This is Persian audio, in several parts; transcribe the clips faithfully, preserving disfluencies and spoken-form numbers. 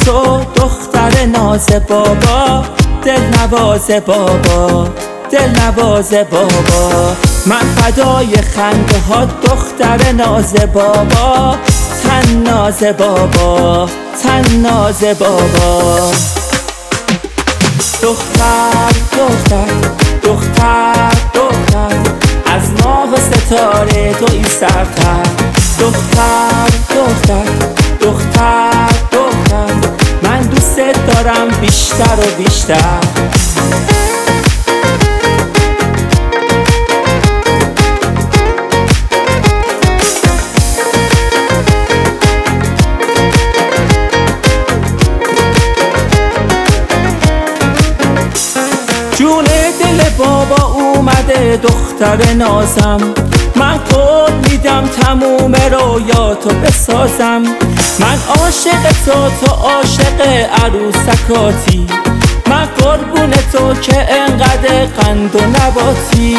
تو دختر ناز بابا، دل نواز بابا، دل نواز بابا. من فدای خنده ها دختر ناز بابا، تن ناز بابا، تن ناز بابا. دختر دختر دختر دختر، از ماه و ستاره تو این سرتر. دختر دختر دختر دختر، من دوست دارم بیشتر و بیشتر. جون دل بابا اومده دختر نازم، من قول میدم تموم رویاتو بسازم. من عاشق تو، تو عاشق عروسکاتی، من قربون تو که انقدر قند و نباتی.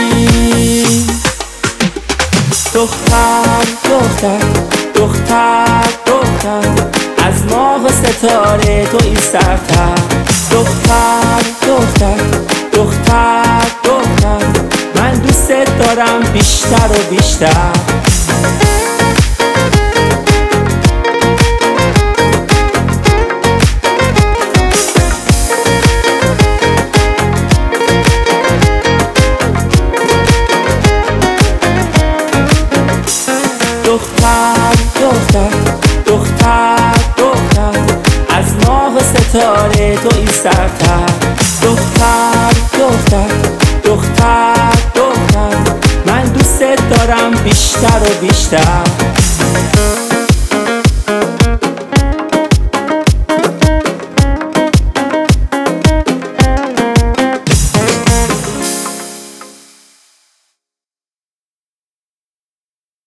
دختر دختر دختر دختر، از ماه و ستاره تو این سرتر. دختر دختر دختر دختر، من دوست دارم بیشتر و بیشتر. دختر دختر دختر دختر، از ماه و ستاره تو این سرتر. دختر دختر دختر دختر، من دوست دارم بیشتر و بیشتر.